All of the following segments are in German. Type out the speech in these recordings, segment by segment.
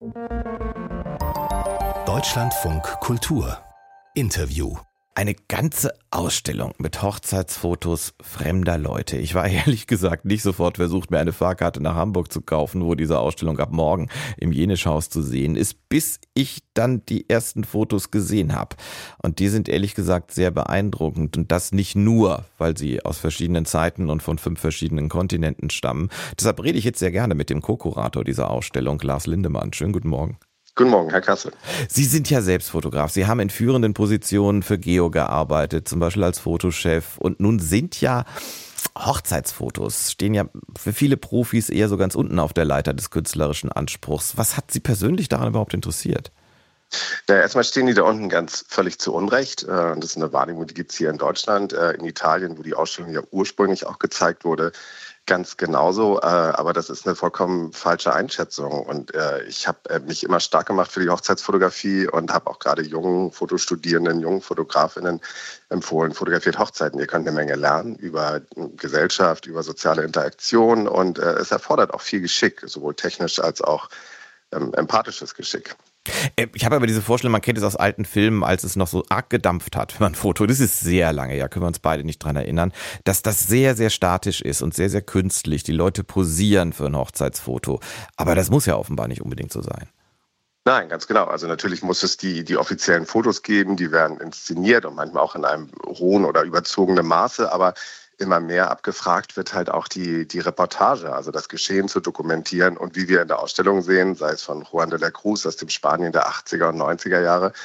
Deutschlandfunk Kultur Interview. Eine ganze Ausstellung mit Hochzeitsfotos fremder Leute. Ich war ehrlich gesagt nicht sofort versucht, mir eine Fahrkarte nach Hamburg zu kaufen, wo diese Ausstellung ab morgen im Jenischhaus zu sehen ist, bis ich dann die ersten Fotos gesehen habe. Und die sind ehrlich gesagt sehr beeindruckend. Und das nicht nur, weil sie aus verschiedenen Zeiten und von 5 verschiedenen Kontinenten stammen. Deshalb rede ich jetzt sehr gerne mit dem Co-Kurator dieser Ausstellung, Lars Lindemann. Schönen guten Morgen. Guten Morgen, Herr Kassel. Sie sind ja selbst Fotograf. Sie haben in führenden Positionen für Geo gearbeitet, zum Beispiel als Fotochef. Und nun sind ja Hochzeitsfotos, stehen ja für viele Profis eher so ganz unten auf der Leiter des künstlerischen Anspruchs. Was hat Sie persönlich daran überhaupt interessiert? Ja, erstmal stehen die da unten ganz völlig zu Unrecht. Das ist eine Wahrnehmung, die gibt es hier in Deutschland, in Italien, wo die Ausstellung ja ursprünglich auch gezeigt wurde, ganz genauso. Aber das ist eine vollkommen falsche Einschätzung. Und ich habe mich immer stark gemacht für die Hochzeitsfotografie und habe auch gerade jungen Fotostudierenden, jungen Fotografinnen empfohlen, fotografiert Hochzeiten. Ihr könnt eine Menge lernen über Gesellschaft, über soziale Interaktion und es erfordert auch viel Geschick, sowohl technisch als auch empathisches Geschick. Ich habe aber diese Vorstellung, man kennt es aus alten Filmen, als es noch so arg gedampft hat, wenn man ein Foto, das ist sehr lange, ja, können wir uns beide nicht dran erinnern, dass das sehr, sehr statisch ist und sehr, sehr künstlich. Die Leute posieren für ein Hochzeitsfoto. Aber das muss ja offenbar nicht unbedingt so sein. Nein, ganz genau. Also natürlich muss es die offiziellen Fotos geben, die werden inszeniert und manchmal auch in einem hohen oder überzogenen Maße, aber immer mehr abgefragt wird halt auch die Reportage, also das Geschehen zu dokumentieren. Und wie wir in der Ausstellung sehen, sei es von Juan de la Cruz aus dem Spanien der 80er und 90er Jahre,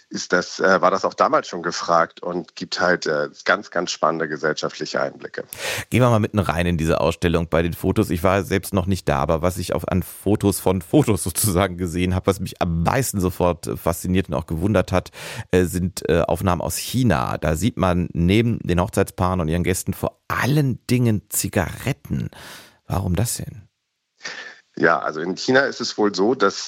war das auch damals schon gefragt und gibt halt ganz, ganz spannende gesellschaftliche Einblicke. Gehen wir mal mitten rein in diese Ausstellung bei den Fotos. Ich war selbst noch nicht da, aber was ich an Fotos von Fotos sozusagen gesehen habe, was mich am meisten sofort fasziniert und auch gewundert hat, sind Aufnahmen aus China. Da sieht man neben den Hochzeitspaaren und ihren Gästen vor allen Dingen Zigaretten. Warum das denn? Ja, also in China ist es wohl so, dass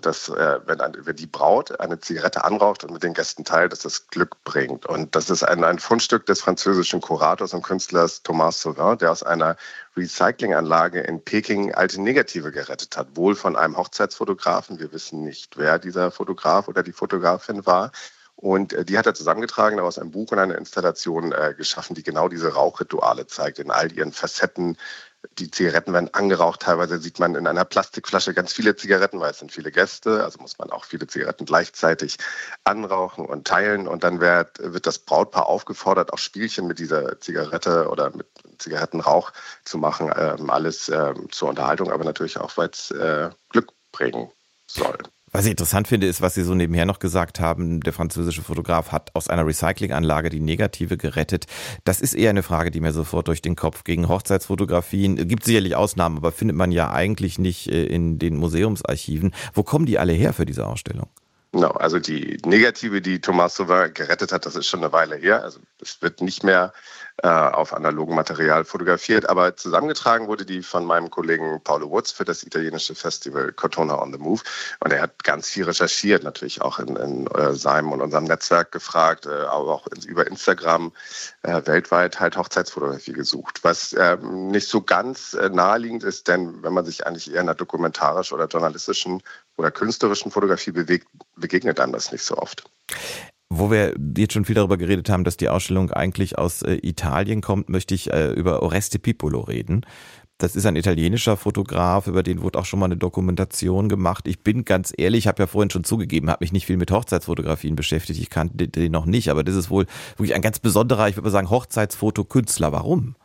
wenn die Braut eine Zigarette anraucht und mit den Gästen teilt, dass das Glück bringt. Und das ist ein Fundstück des französischen Kurators und Künstlers Thomas Sauvin, der aus einer Recyclinganlage in Peking alte Negative gerettet hat. Wohl von einem Hochzeitsfotografen. Wir wissen nicht, wer dieser Fotograf oder die Fotografin war. Und die hat er zusammengetragen, daraus ein Buch und eine Installation geschaffen, die genau diese Rauchrituale zeigt in all ihren Facetten. Die Zigaretten werden angeraucht. Teilweise sieht man in einer Plastikflasche ganz viele Zigaretten, weil es sind viele Gäste. Also muss man auch viele Zigaretten gleichzeitig anrauchen und teilen. Und dann wird das Brautpaar aufgefordert, auch Spielchen mit dieser Zigarette oder mit Zigarettenrauch zu machen. Alles zur Unterhaltung, aber natürlich auch, weil es Glück bringen soll. Was ich interessant finde, ist, was Sie so nebenher noch gesagt haben, der französische Fotograf hat aus einer Recyclinganlage die Negative gerettet. Das ist eher eine Frage, die mir sofort durch den Kopf ging. Hochzeitsfotografien, gibt sicherlich Ausnahmen, aber findet man ja eigentlich nicht in den Museumsarchiven. Wo kommen die alle her für diese Ausstellung? Genau, also die Negative, die Thomas Sauvin gerettet hat, das ist schon eine Weile her. Also es wird nicht mehr auf analogem Material fotografiert, aber zusammengetragen wurde die von meinem Kollegen Paolo Woods für das italienische Festival Cortona on the Move. Und er hat ganz viel recherchiert, natürlich auch in seinem und unserem Netzwerk gefragt, aber auch über Instagram weltweit halt Hochzeitsfotografie gesucht. Was nicht so ganz naheliegend ist, denn wenn man sich eigentlich eher in einer dokumentarischen oder journalistischen oder künstlerischen Fotografie bewegt, begegnet einem das nicht so oft. Wo wir jetzt schon viel darüber geredet haben, dass die Ausstellung eigentlich aus Italien kommt, möchte ich über Oreste Pipolo reden. Das ist ein italienischer Fotograf, über den wurde auch schon mal eine Dokumentation gemacht. Ich bin ganz ehrlich, ich habe ja vorhin schon zugegeben, habe mich nicht viel mit Hochzeitsfotografien beschäftigt. Ich kannte den noch nicht, aber das ist wohl wirklich ein ganz besonderer, ich würde mal sagen, Hochzeitsfotokünstler. Warum?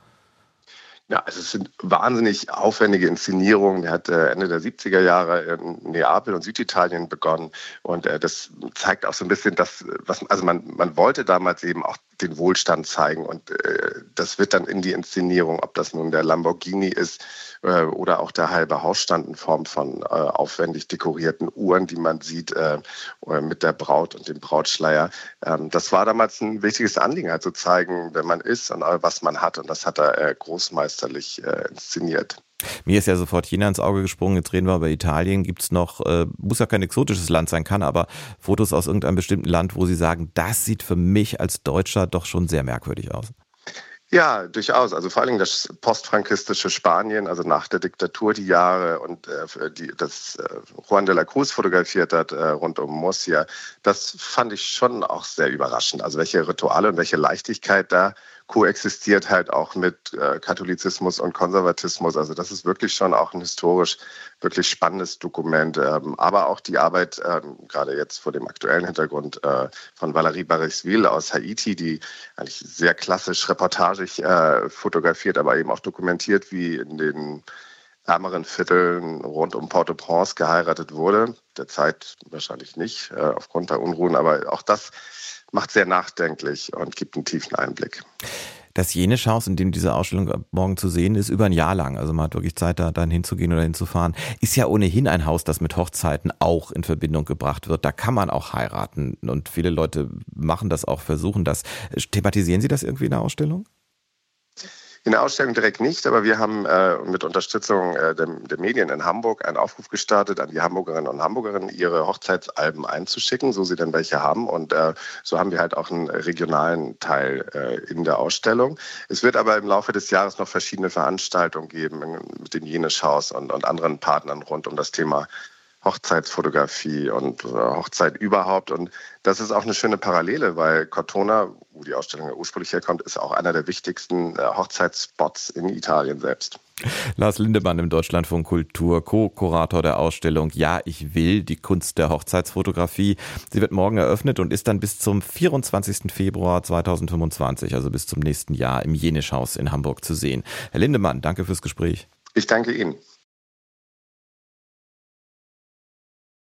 Ja, also es sind wahnsinnig aufwendige Inszenierungen. Er hat Ende der 70er Jahre in Neapel und Süditalien begonnen. Und das zeigt auch so ein bisschen man wollte damals eben auch den Wohlstand zeigen. Und das wird dann in die Inszenierung, ob das nun der Lamborghini ist oder auch der halbe Hausstand in Form von aufwendig dekorierten Uhren, die man sieht mit der Braut und dem Brautschleier. Das war damals ein wichtiges Anliegen, halt zu zeigen, wer man ist und was man hat. Und das hat er großmeisterlich inszeniert. Mir ist ja sofort China ins Auge gesprungen, jetzt reden wir über Italien. Gibt es noch, muss ja kein exotisches Land sein, kann aber Fotos aus irgendeinem bestimmten Land, wo Sie sagen, das sieht für mich als Deutscher doch schon sehr merkwürdig aus? Ja, durchaus. Also vor allem das postfrankistische Spanien, also nach der Diktatur die Jahre und das Juan de la Cruz fotografiert hat rund um Murcia, das fand ich schon auch sehr überraschend. Also welche Rituale und welche Leichtigkeit da koexistiert halt auch mit Katholizismus und Konservatismus. Also das ist wirklich schon auch ein historisch wirklich spannendes Dokument. Aber auch die Arbeit, gerade jetzt vor dem aktuellen Hintergrund von Valérie Barrésville aus Haiti, die eigentlich sehr klassisch reportagig fotografiert, aber eben auch dokumentiert, wie in den ärmeren Vierteln rund um Port-au-Prince geheiratet wurde. Derzeit wahrscheinlich nicht, aufgrund der Unruhen, aber auch das macht sehr nachdenklich und gibt einen tiefen Einblick. Das Jenisch-Haus, in dem diese Ausstellung morgen zu sehen ist, über ein Jahr lang, also man hat wirklich Zeit, da dann hinzugehen oder hinzufahren, ist ja ohnehin ein Haus, das mit Hochzeiten auch in Verbindung gebracht wird. Da kann man auch heiraten und viele Leute machen das auch, versuchen das. Thematisieren Sie das irgendwie in der Ausstellung? In der Ausstellung direkt nicht, aber wir haben mit Unterstützung der Medien in Hamburg einen Aufruf gestartet an die Hamburgerinnen und Hamburger, ihre Hochzeitsalben einzuschicken, so sie denn welche haben. Und so haben wir halt auch einen regionalen Teil in der Ausstellung. Es wird aber im Laufe des Jahres noch verschiedene Veranstaltungen geben mit dem Jenisch-Haus und anderen Partnern rund um das Thema Hochzeitsfotografie und Hochzeit überhaupt. Und das ist auch eine schöne Parallele, weil Cortona, wo die Ausstellung ja ursprünglich herkommt, ist auch einer der wichtigsten Hochzeitsspots in Italien selbst. Lars Lindemann im Deutschlandfunk Kultur, Co-Kurator der Ausstellung Ja, ich will, die Kunst der Hochzeitsfotografie. Sie wird morgen eröffnet und ist dann bis zum 24. Februar 2025, also bis zum nächsten Jahr, im Jenisch-Haus in Hamburg zu sehen. Herr Lindemann, danke fürs Gespräch. Ich danke Ihnen.